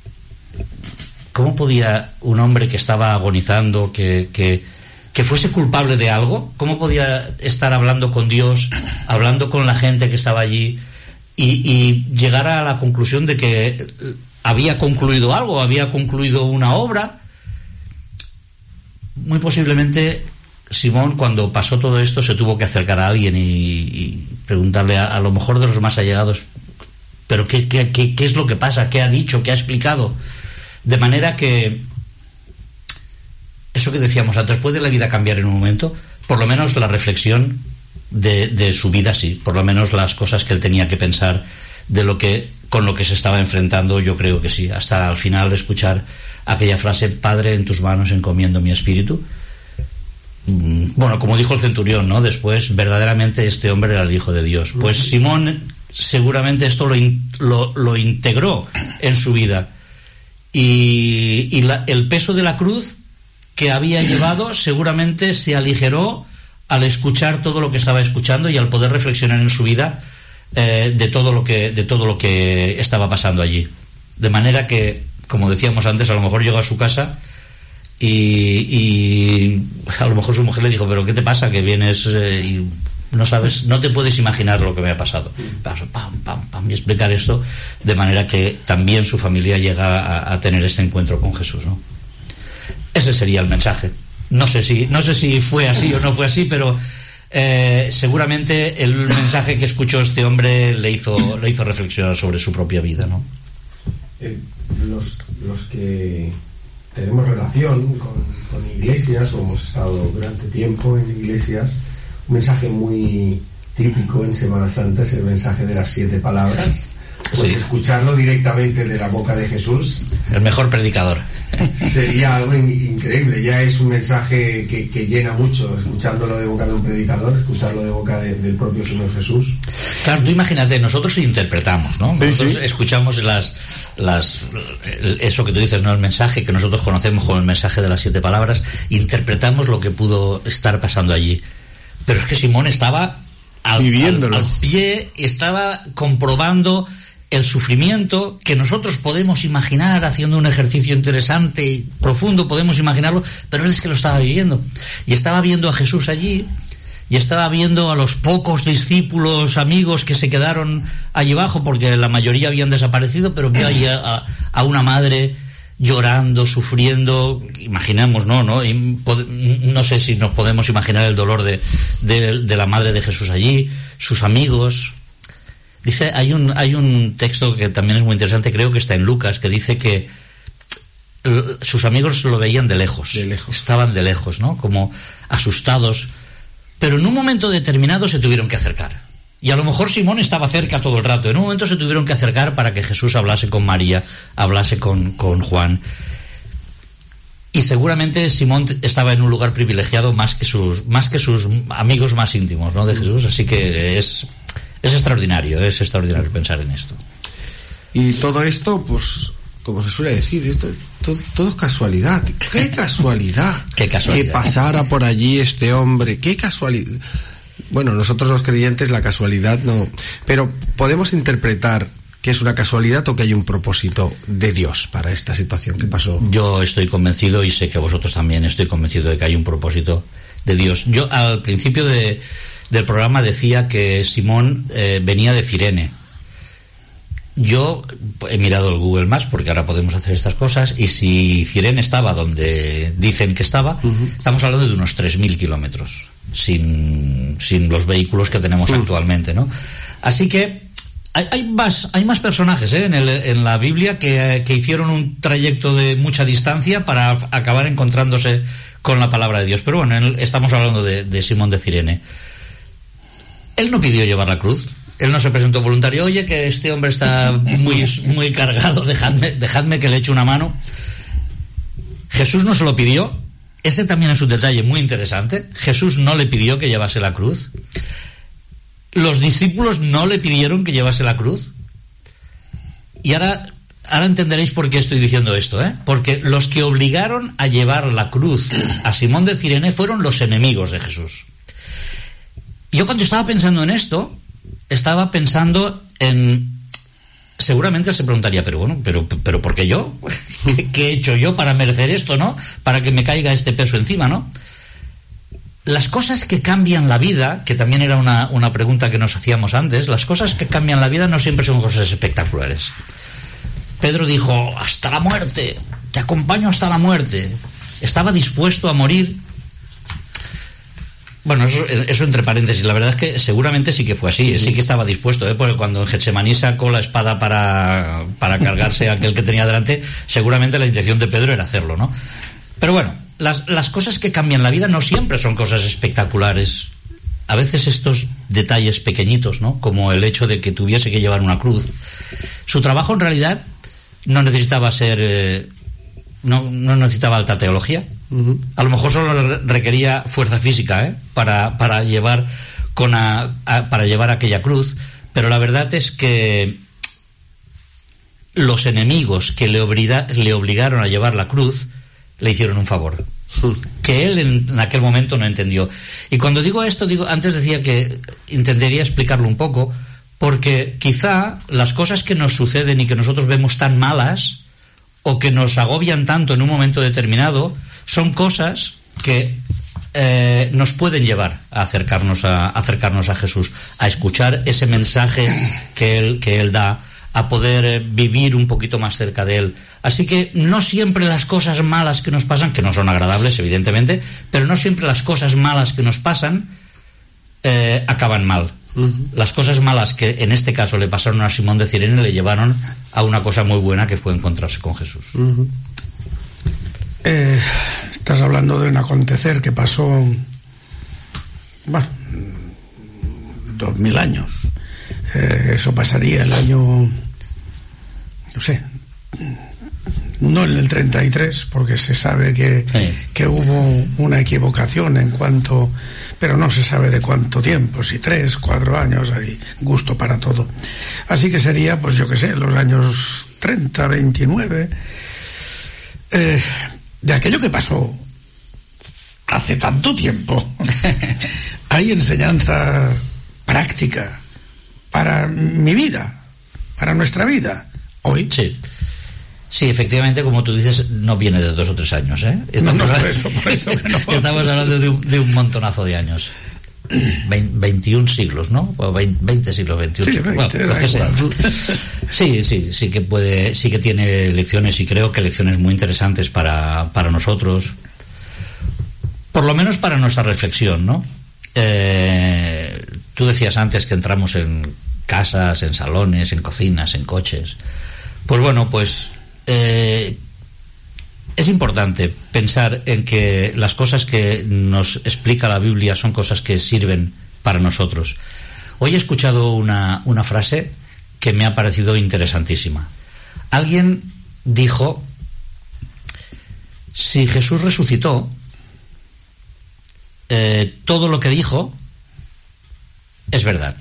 Speaker 6: ¿Cómo podía un hombre que estaba agonizando, que, que, que fuese culpable de algo, cómo podía estar hablando con Dios, hablando con la gente que estaba allí y, y llegar a la conclusión de que había concluido algo, había concluido una obra? Muy posiblemente Simón, cuando pasó todo esto, se tuvo que acercar a alguien y, y preguntarle a, a lo mejor de los más allegados: ¿pero qué, qué, qué, qué es lo que pasa? ¿Qué ha dicho? ¿Qué ha explicado? De manera que eso que decíamos antes, ¿puede la vida cambiar en un momento? Por lo menos la reflexión de, de su vida sí, por lo menos las cosas que él tenía que pensar de lo que con lo que se estaba enfrentando, yo creo que sí, hasta al final escuchar aquella frase: Padre, en tus manos encomiendo mi espíritu. Bueno, como dijo el centurión, ¿no? Después, verdaderamente este hombre era el Hijo de Dios. Pues Simón seguramente esto lo, in, lo, lo integró en su vida. Y, y la, el peso de la cruz que había llevado seguramente se aligeró al escuchar todo lo que estaba escuchando y al poder reflexionar en su vida eh, de todo lo que de todo lo que estaba pasando allí. De manera que, como decíamos antes, a lo mejor llegó a su casa y, y a lo mejor su mujer le dijo: ¿pero qué te pasa? Que vienes eh, y no sabes, no te puedes imaginar lo que me ha pasado. Pam, pam, pam, y explicar esto, de manera que también su familia llega a, a tener este encuentro con Jesús, ¿no? Ese sería el mensaje. No sé si, no sé si fue así o no fue así, pero eh, seguramente el mensaje que escuchó este hombre le hizo, le hizo reflexionar sobre su propia vida, ¿no?
Speaker 5: Eh, los, los que tenemos relación con, con iglesias, o hemos estado durante tiempo en iglesias, un mensaje muy típico en Semana Santa es el mensaje de las siete palabras. Pues sí. Escucharlo directamente de la boca de Jesús,
Speaker 6: el mejor predicador,
Speaker 5: sería algo in- increíble. Ya es un mensaje que, que llena mucho, escuchándolo de boca de un predicador, escucharlo de boca de, del propio Señor Jesús.
Speaker 6: Claro, tú imagínate, nosotros interpretamos, ¿no? Nosotros sí, sí. escuchamos las, las, eso que tú dices, ¿no? El mensaje que nosotros conocemos como el mensaje de las siete palabras, interpretamos lo que pudo estar pasando allí. Pero es que Simón estaba al, al, al pie, estaba comprobando el sufrimiento que nosotros podemos imaginar haciendo un ejercicio interesante y profundo, podemos imaginarlo, pero él es que lo estaba viviendo. Y estaba viendo a Jesús allí, y estaba viendo a los pocos discípulos, amigos que se quedaron allí abajo, porque la mayoría habían desaparecido, pero vio allí a, a una madre llorando, sufriendo, imaginemos, ¿no? ¿no? Y no sé si nos podemos imaginar el dolor de, de, de la madre de Jesús allí, sus amigos. Dice, hay un, hay un texto que también es muy interesante, creo que está en Lucas, que dice que sus amigos lo veían de lejos,
Speaker 5: de lejos.
Speaker 6: Estaban de lejos, ¿no? Como asustados, pero en un momento determinado se tuvieron que acercar. Y a lo mejor Simón estaba cerca todo el rato. En un momento se tuvieron que acercar para que Jesús hablase con María, hablase con, con Juan. Y seguramente Simón estaba en un lugar privilegiado más que sus, más que sus amigos más íntimos, ¿no? De Jesús. Así que es, es extraordinario, es extraordinario pensar en esto.
Speaker 5: Y todo esto, pues, como se suele decir, esto todo, todo es casualidad. ¡Qué casualidad!
Speaker 6: ¡Qué casualidad!
Speaker 5: Que pasara por allí este hombre. ¡Qué casualidad! Bueno, nosotros los creyentes la casualidad no... Pero podemos interpretar que es una casualidad o que hay un propósito de Dios para esta situación que pasó.
Speaker 6: Yo estoy convencido, y sé que vosotros también, estoy convencido de que hay un propósito de Dios. Yo al principio de, del programa decía que Simón eh, venía de Cirene. Yo he mirado el Google Maps, porque ahora podemos hacer estas cosas, y si Cirene estaba donde dicen que estaba, uh-huh. estamos hablando de unos tres mil kilómetros, sin, sin los vehículos que tenemos uh-huh. actualmente, ¿no? Así que hay, hay más hay más personajes ¿eh? en, el, en la Biblia que, que hicieron un trayecto de mucha distancia para acabar encontrándose con la palabra de Dios. Pero bueno, el, estamos hablando de, de Simón de Cirene. Él no pidió llevar la cruz. Él no se presentó voluntario. Oye, que este hombre está muy, muy cargado, dejadme, dejadme que le eche una mano. Jesús no se lo pidió. Ese también es un detalle muy interesante. Jesús no le pidió que llevase la cruz. Los discípulos no le pidieron que llevase la cruz. Y ahora, ahora entenderéis por qué estoy diciendo esto, ¿eh? Porque los que obligaron a llevar la cruz a Simón de Cirene fueron los enemigos de Jesús. Yo cuando estaba pensando en esto, estaba pensando en... Seguramente él se preguntaría, pero bueno, pero, pero ¿por qué yo? ¿Qué, ¿Qué he hecho yo para merecer esto, no? Para que me caiga este peso encima, ¿no? Las cosas que cambian la vida, que también era una, una pregunta que nos hacíamos antes, las cosas que cambian la vida no siempre son cosas espectaculares. Pedro dijo, hasta la muerte, te acompaño hasta la muerte. Estaba dispuesto a morir. Bueno, eso, eso entre paréntesis, la verdad es que seguramente sí que fue así, sí que estaba dispuesto, ¿eh? Porque cuando en Getsemaní sacó la espada para, para cargarse a aquel que tenía delante, seguramente la intención de Pedro era hacerlo, ¿no? Pero bueno, las, las cosas que cambian la vida no siempre son cosas espectaculares. A veces estos detalles pequeñitos, ¿no? Como el hecho de que tuviese que llevar una cruz. Su trabajo en realidad no necesitaba ser... Eh, no, no necesitaba alta teología. Uh-huh. A lo mejor solo requería fuerza física, ¿eh? para, para llevar con a, a, para llevar aquella cruz, pero la verdad es que los enemigos que le, obliga, le obligaron a llevar la cruz le hicieron un favor uh-huh. que él en, en aquel momento no entendió. Y cuando digo esto, digo antes decía que intentaría explicarlo un poco, porque quizá las cosas que nos suceden y que nosotros vemos tan malas o que nos agobian tanto en un momento determinado son cosas que eh, nos pueden llevar a acercarnos a, a acercarnos a Jesús, a escuchar ese mensaje que él, que él da, a poder vivir un poquito más cerca de él. Así que no siempre las cosas malas que nos pasan, que no son agradables evidentemente, pero no siempre las cosas malas que nos pasan eh, acaban mal. Uh-huh. Las cosas malas que en este caso le pasaron a Simón de Cirene le llevaron a una cosa muy buena, que fue encontrarse con Jesús.
Speaker 4: Uh-huh. Eh, estás hablando de un acontecer que pasó, bueno, dos mil años. Eh, eso pasaría el año, no sé, no en el treinta y tres, porque se sabe que, sí. que hubo una equivocación en cuanto, pero no se sabe de cuánto tiempo, si tres, cuatro años, hay gusto para todo. Así que sería, pues yo qué sé, los años treinta, veintinueve, eh, de aquello que pasó hace tanto tiempo. Hay enseñanza práctica para mi vida, para nuestra vida, hoy.
Speaker 6: Sí. Sí, efectivamente, como tú dices, no viene de dos o tres años, ¿eh?
Speaker 4: Estamos, no, no, por eso, por eso que no.
Speaker 6: Estamos hablando de un, de un montonazo de años. veintiún siglos, ¿no? O veinte siglos, veintiún
Speaker 4: Sí,
Speaker 6: siglos.
Speaker 4: veinte,
Speaker 6: Bueno, lo que sea. Sí, sí, sí que puede, sí que tiene lecciones, y creo que lecciones muy interesantes para, para nosotros, por lo menos para nuestra reflexión, ¿no? Eh, tú decías antes que entramos en casas, en salones, en cocinas, en coches. Pues bueno, pues eh, es importante pensar en que las cosas que nos explica la Biblia son cosas que sirven para nosotros. Hoy he escuchado una, una frase que me ha parecido interesantísima. Alguien dijo: si Jesús resucitó, eh, todo lo que dijo es verdad.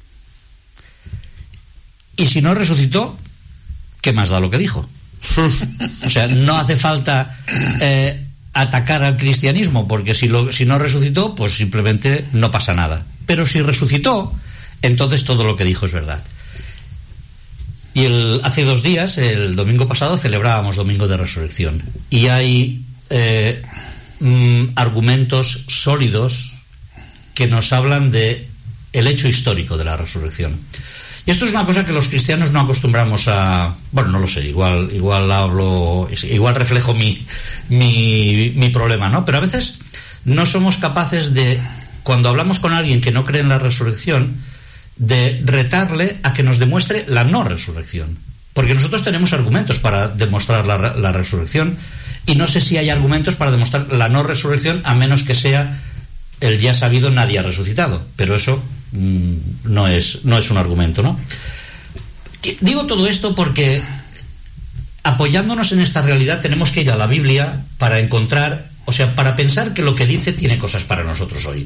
Speaker 6: Y si no resucitó, ¿qué más da lo que dijo? O sea, no hace falta eh, atacar al cristianismo, porque si, lo, si no resucitó, pues simplemente no pasa nada. Pero si resucitó, entonces todo lo que dijo es verdad. Y el, hace dos días, el domingo pasado, celebrábamos Domingo de Resurrección. Y hay eh, mm, argumentos sólidos que nos hablan de el hecho histórico de la resurrección. Y esto es una cosa que los cristianos no acostumbramos a... Bueno, no lo sé, igual igual hablo... Igual reflejo mi, mi, mi problema, ¿no? Pero a veces no somos capaces de, cuando hablamos con alguien que no cree en la resurrección, de retarle a que nos demuestre la no resurrección. Porque nosotros tenemos argumentos para demostrar la, la resurrección, y no sé si hay argumentos para demostrar la no resurrección, a menos que sea el ya sabido nadie ha resucitado. Pero eso... no es no es un argumento, ¿no? Digo todo esto porque, apoyándonos en esta realidad, tenemos que ir a la Biblia para encontrar, o sea, para pensar que lo que dice tiene cosas para nosotros hoy.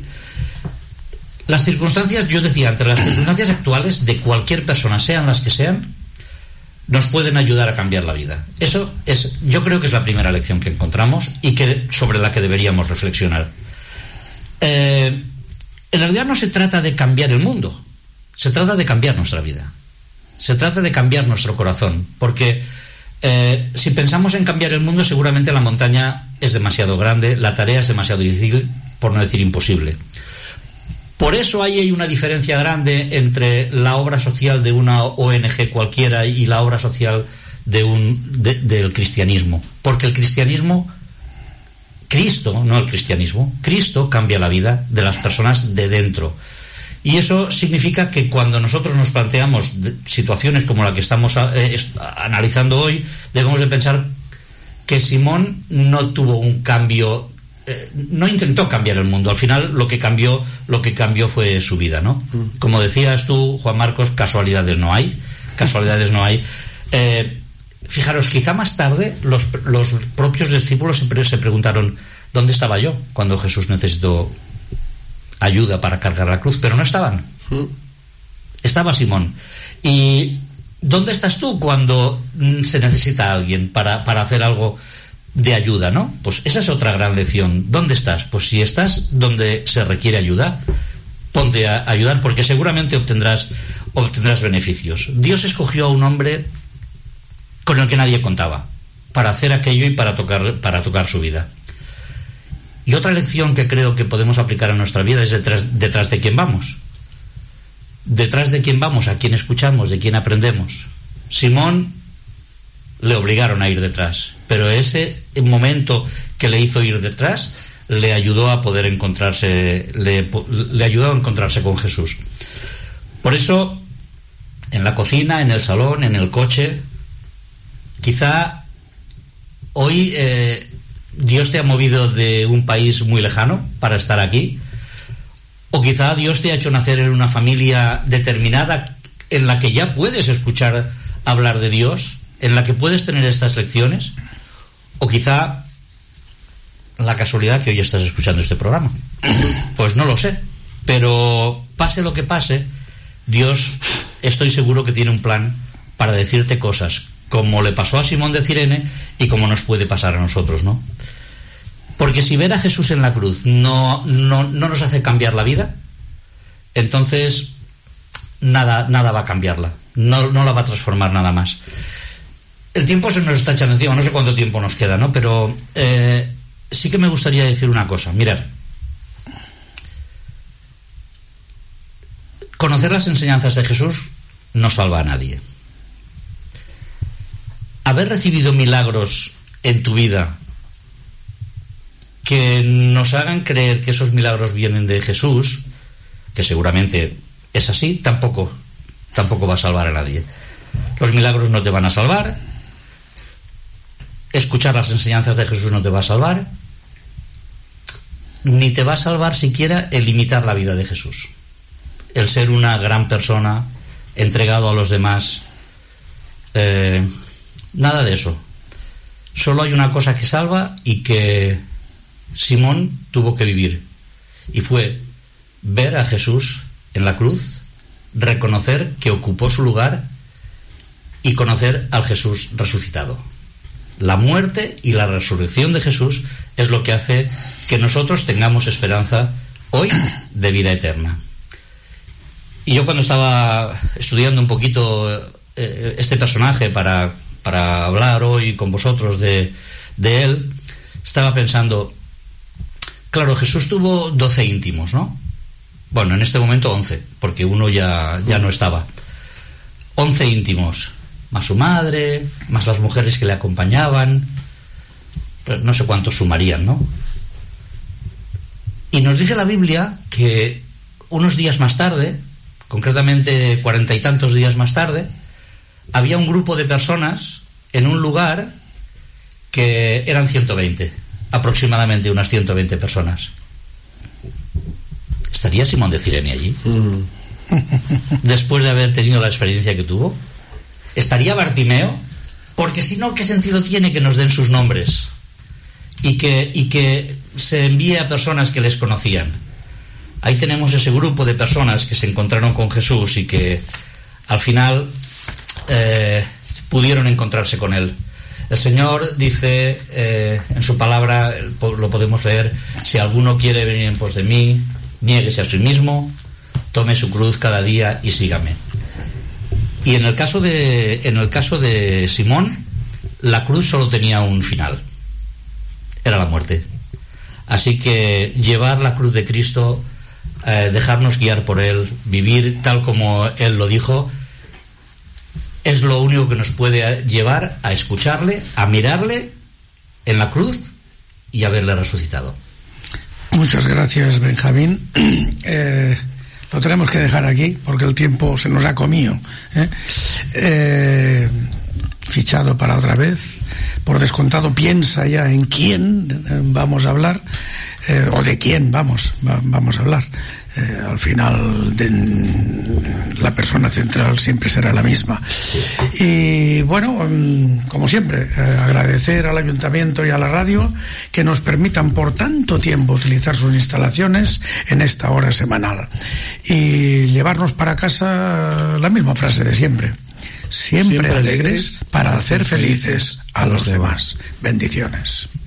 Speaker 6: Las circunstancias, yo decía, entre las circunstancias actuales de cualquier persona, sean las que sean, nos pueden ayudar a cambiar la vida. Eso es, yo creo que es la primera lección que encontramos y que sobre la que deberíamos reflexionar. Eh En realidad no se trata de cambiar el mundo, se trata de cambiar nuestra vida, se trata de cambiar nuestro corazón, porque eh, si pensamos en cambiar el mundo, seguramente la montaña es demasiado grande, la tarea es demasiado difícil, por no decir imposible. Por eso ahí hay una diferencia grande entre la obra social de una O N G cualquiera y la obra social de un, de, del cristianismo, porque el cristianismo... Cristo, no el cristianismo, Cristo cambia la vida de las personas de dentro. Y eso significa que cuando nosotros nos planteamos situaciones como la que estamos eh, analizando hoy, debemos de pensar que Simón no tuvo un cambio, eh, no intentó cambiar el mundo. Al final lo que cambió, lo que cambió fue su vida, ¿no? Como decías tú, Juan Marcos, casualidades no hay, casualidades no hay. Eh, Fijaros, quizá más tarde los, los propios discípulos siempre se preguntaron ¿dónde estaba yo cuando Jesús necesitó ayuda para cargar la cruz? Pero no estaban. Estaba Simón. ¿Y dónde estás tú cuando se necesita a alguien para, para hacer algo de ayuda, ¿no? Pues esa es otra gran lección. ¿Dónde estás? Pues si estás donde se requiere ayuda, ponte a ayudar, porque seguramente obtendrás, obtendrás beneficios. Dios escogió a un hombre con el que nadie contaba, para hacer aquello y para tocar, para tocar su vida. Y otra lección que creo que podemos aplicar a nuestra vida es detrás, detrás de quién vamos. Detrás de quién vamos, a quién escuchamos, de quién aprendemos. Simón le obligaron a ir detrás, pero ese momento que le hizo ir detrás le ayudó a poder encontrarse, le, le ayudó a encontrarse con Jesús. Por eso, en la cocina, en el salón, en el coche, quizá hoy eh, Dios te ha movido de un país muy lejano para estar aquí, o quizá Dios te ha hecho nacer en una familia determinada en la que ya puedes escuchar hablar de Dios, en la que puedes tener estas lecciones, o quizá la casualidad que hoy estás escuchando este programa. Pues no lo sé, pero pase lo que pase, Dios, estoy seguro que tiene un plan para decirte cosas, como le pasó a Simón de Cirene y como nos puede pasar a nosotros, ¿no? Porque si ver a Jesús en la cruz no, no, no nos hace cambiar la vida, entonces nada, nada va a cambiarla, no, no la va a transformar nada más. El tiempo se nos está echando encima, no sé cuánto tiempo nos queda, ¿no? Pero eh, sí que me gustaría decir una cosa. Mirad, conocer las enseñanzas de Jesús no salva a nadie. Haber recibido milagros en tu vida que nos hagan creer que esos milagros vienen de Jesús, que seguramente es así, tampoco, tampoco va a salvar a nadie. Los milagros no te van a salvar, escuchar las enseñanzas de Jesús no te va a salvar, ni te va a salvar siquiera el imitar la vida de Jesús, el ser una gran persona, entregado a los demás, eh, nada de eso. Solo hay una cosa que salva y que Simón tuvo que vivir, y fue ver a Jesús en la cruz, reconocer que ocupó su lugar y conocer al Jesús resucitado. La muerte y la resurrección de Jesús es lo que hace que nosotros tengamos esperanza hoy de vida eterna. Y yo, cuando estaba estudiando un poquito eh, este personaje para, para hablar hoy con vosotros de, de él, estaba pensando, claro, Jesús tuvo doce íntimos, ¿no? Bueno, en este momento once, porque uno ya, ya no estaba. Once íntimos, más su madre, más las mujeres que le acompañaban, no sé cuántos sumarían, ¿no? Y nos dice la Biblia que unos días más tarde, concretamente cuarenta y tantos días más tarde, había un grupo de personas en un lugar que eran ciento veinte, aproximadamente unas ciento veinte personas. ¿Estaría Simón de Cirene allí? Mm. Después de haber tenido la experiencia que tuvo. ¿Estaría Bartimeo? Porque si no, ¿qué sentido tiene que nos den sus nombres? Y que, y que se envíe a personas que les conocían. Ahí tenemos ese grupo de personas que se encontraron con Jesús y que al final eh, pudieron encontrarse con él. El Señor dice eh, en su palabra, lo podemos leer: si alguno quiere venir en pos de mí, niéguese a sí mismo, tome su cruz cada día y sígame. Y en el caso de en el caso de Simón, la cruz solo tenía un final, era la muerte. Así que llevar la cruz de Cristo, eh, dejarnos guiar por él, vivir tal como él lo dijo, es lo único que nos puede llevar a escucharle, a mirarle en la cruz y a verle resucitado.
Speaker 4: Muchas gracias, Benjamín. Eh, lo tenemos que dejar aquí porque el tiempo se nos ha comido. ¿eh? Eh, fichado para otra vez. Por descontado, piensa ya en quién vamos a hablar, eh, o de quién vamos, va, vamos a hablar. Eh, al final de, la persona central siempre será la misma. Y bueno, como siempre, eh, agradecer al Ayuntamiento y a la radio que nos permitan por tanto tiempo utilizar sus instalaciones en esta hora semanal y llevarnos para casa la misma frase de siempre: siempre, siempre alegres para hacer felices a los demás. Bendiciones.